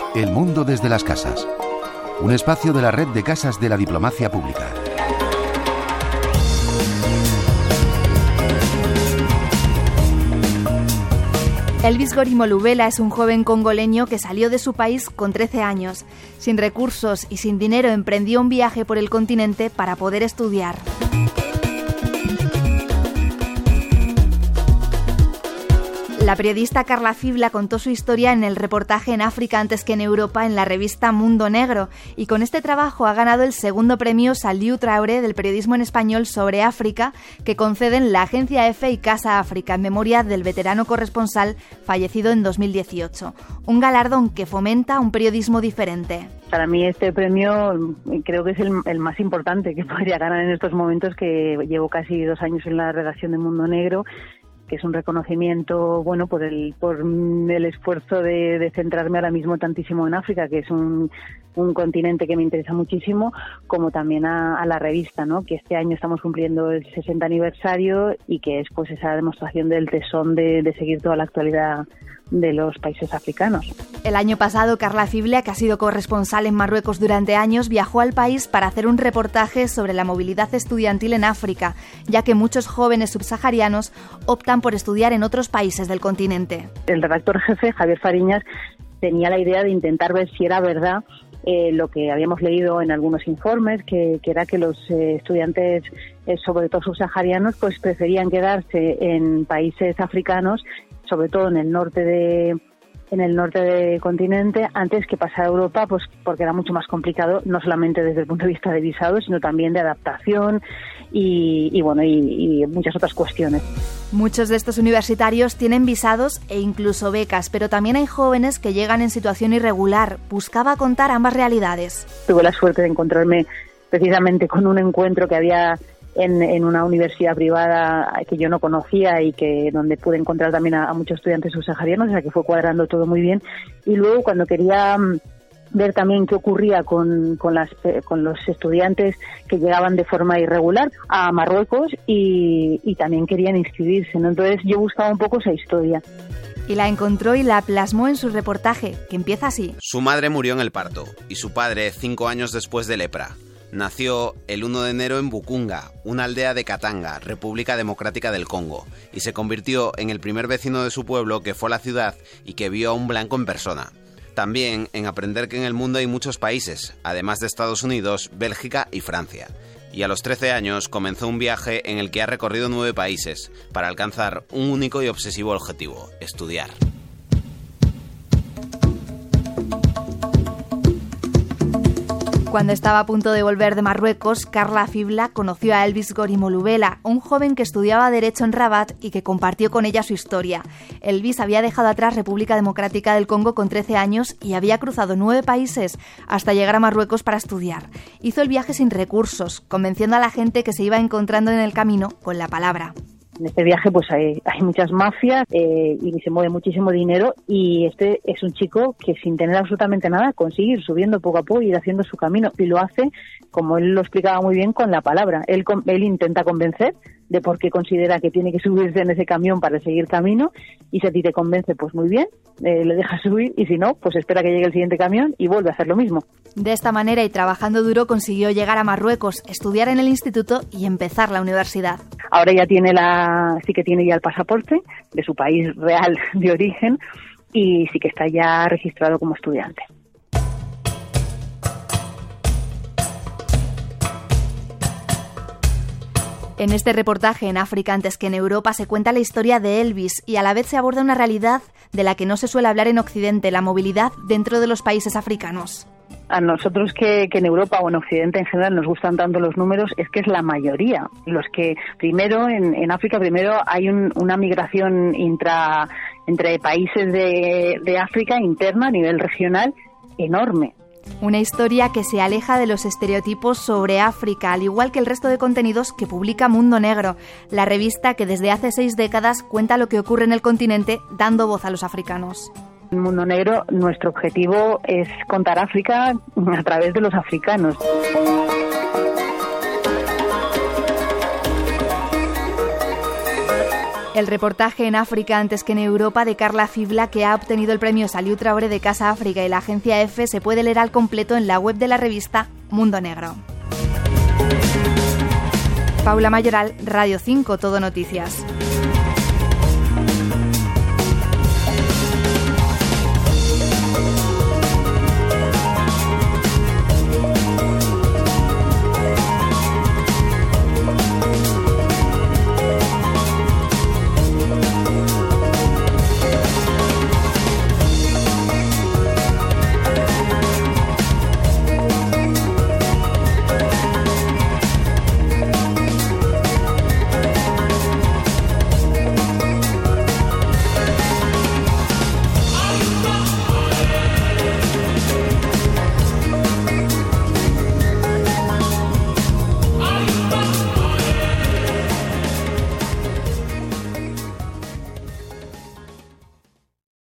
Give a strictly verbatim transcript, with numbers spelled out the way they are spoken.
El mundo desde las casas. Un espacio de la red de casas de la diplomacia pública. Elvis Gorimolubela es un joven congoleño que salió de su país con trece años. Sin recursos y sin dinero emprendió un viaje por el continente para poder estudiar. La periodista Carla Fibla contó su historia en el reportaje En África antes que en Europa en la revista Mundo Negro, y con este trabajo ha ganado el segundo premio Saliu Traoré del periodismo en español sobre África que conceden la agencia EFE y Casa África en memoria del veterano corresponsal fallecido en dos mil dieciocho. Un galardón que fomenta un periodismo diferente. Para mí este premio creo que es el, el más importante que podría ganar en estos momentos, que llevo casi dos años en la redacción de Mundo Negro, que es un reconocimiento, bueno, por el por el esfuerzo de, de centrarme ahora mismo tantísimo en África, que es un, un continente que me interesa muchísimo, como también a, a la revista, ¿no? Que este año estamos cumpliendo el sesenta aniversario y que es pues esa demostración del tesón de, de seguir toda la actualidad de los países africanos. El año pasado, Carla Fibla, que ha sido corresponsal en Marruecos durante años, viajó al país para hacer un reportaje sobre la movilidad estudiantil en África, ya que muchos jóvenes subsaharianos optan por estudiar en otros países del continente. El redactor jefe, Javier Fariñas, tenía la idea de intentar ver si era verdad eh, lo que habíamos leído en algunos informes, que, que era que los eh, estudiantes, eh, sobre todo subsaharianos, pues preferían quedarse en países africanos, sobre todo en el norte de en el norte del continente, antes que pasar a Europa, pues porque era mucho más complicado, no solamente desde el punto de vista de visados, sino también de adaptación y, y bueno y, y muchas otras cuestiones. Muchos de estos universitarios tienen visados e incluso becas, pero también hay jóvenes que llegan en situación irregular. Buscaba contar ambas realidades. Tuve la suerte de encontrarme precisamente con un encuentro que había En, en una universidad privada que yo no conocía y que donde pude encontrar también a, a muchos estudiantes subsaharianos, o sea que fue cuadrando todo muy bien. Y luego cuando quería ver también qué ocurría con, con, las, con los estudiantes que llegaban de forma irregular a Marruecos y, y también querían inscribirse, ¿no? Entonces yo buscaba un poco esa historia. Y la encontró y la plasmó en su reportaje, que empieza así. Su madre murió en el parto y su padre cinco años después de lepra. Nació el uno de enero en Bukunga, una aldea de Katanga, República Democrática del Congo, y se convirtió en el primer vecino de su pueblo que fue a la ciudad y que vio a un blanco en persona. También en aprender que en el mundo hay muchos países, además de Estados Unidos, Bélgica y Francia. Y a los trece años comenzó un viaje en el que ha recorrido nueve países para alcanzar un único y obsesivo objetivo: estudiar. Cuando estaba a punto de volver de Marruecos, Carla Fibla conoció a Elvis Gorimolubela, un joven que estudiaba Derecho en Rabat y que compartió con ella su historia. Elvis había dejado atrás República Democrática del Congo con trece años y había cruzado nueve países hasta llegar a Marruecos para estudiar. Hizo el viaje sin recursos, convenciendo a la gente que se iba encontrando en el camino con la palabra. En este viaje pues hay, hay muchas mafias eh, y se mueve muchísimo dinero, y este es un chico que sin tener absolutamente nada consigue ir subiendo poco a poco y ir haciendo su camino, y lo hace, como él lo explicaba muy bien, con la palabra. Él, él intenta convencer de por qué considera que tiene que subirse en ese camión para seguir camino, y si a ti te convence, pues muy bien, eh, le dejas subir, y si no, pues espera que llegue el siguiente camión y vuelve a hacer lo mismo. De esta manera, y trabajando duro, consiguió llegar a Marruecos, estudiar en el instituto y empezar la universidad. Ahora ya tiene la, sí que tiene ya el pasaporte de su país real de origen, y sí que está ya registrado como estudiante. En este reportaje En África antes que en Europa se cuenta la historia de Elvis y a la vez se aborda una realidad de la que no se suele hablar en Occidente, la movilidad dentro de los países africanos. A nosotros que, que en Europa o en Occidente en general nos gustan tanto los números, es que es la mayoría. Los que primero, en, en África primero hay un, una migración intra, entre países de, de África interna a nivel regional enorme. Una historia que se aleja de los estereotipos sobre África, al igual que el resto de contenidos que publica Mundo Negro, la revista que desde hace seis décadas cuenta lo que ocurre en el continente dando voz a los africanos. En Mundo Negro nuestro objetivo es contar África a través de los africanos. El reportaje En África antes que en Europa de Carla Fibla, que ha obtenido el premio Salud Traoré de Casa África y la agencia EFE, se puede leer al completo en la web de la revista Mundo Negro. Paula Mayoral, Radio cinco, Todo Noticias.